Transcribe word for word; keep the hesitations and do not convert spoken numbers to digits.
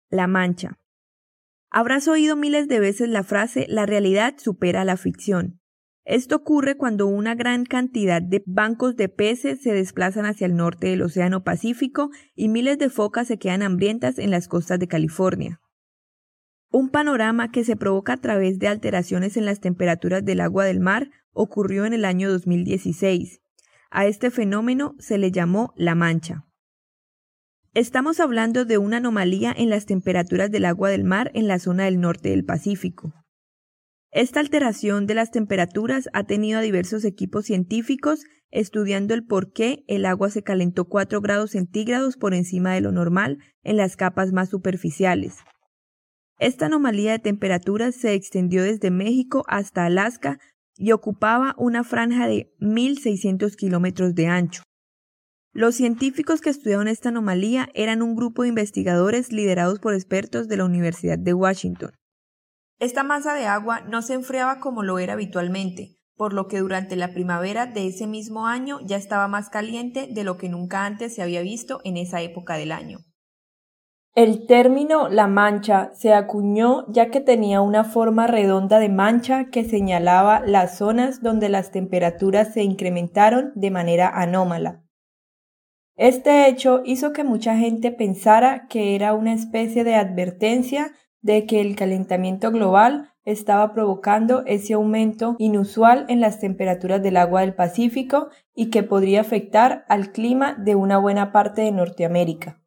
La Mancha. Habrás oído miles de veces la frase «la realidad supera a la ficción». Esto ocurre cuando una gran cantidad de bancos de peces se desplazan hacia el norte del Océano Pacífico y miles de focas se quedan hambrientas en las costas de California. Un panorama que se provoca a través de alteraciones en las temperaturas del agua del mar ocurrió en el año dos mil dieciséis. A este fenómeno se le llamó La Mancha. Estamos hablando de una anomalía en las temperaturas del agua del mar en la zona del norte del Pacífico. Esta alteración de las temperaturas ha tenido a diversos equipos científicos estudiando el por qué el agua se calentó cuatro grados centígrados por encima de lo normal en las capas más superficiales. Esta anomalía de temperaturas se extendió desde México hasta Alaska y ocupaba una franja de mil seiscientos kilómetros de ancho. Los científicos que estudiaron esta anomalía eran un grupo de investigadores liderados por expertos de la Universidad de Washington. Esta masa de agua no se enfriaba como lo era habitualmente, por lo que durante la primavera de ese mismo año ya estaba más caliente de lo que nunca antes se había visto en esa época del año. El término La Mancha se acuñó ya que tenía una forma redonda de mancha que señalaba las zonas donde las temperaturas se incrementaron de manera anómala. Este hecho hizo que mucha gente pensara que era una especie de advertencia de que el calentamiento global estaba provocando ese aumento inusual en las temperaturas del agua del Pacífico y que podría afectar al clima de una buena parte de Norteamérica.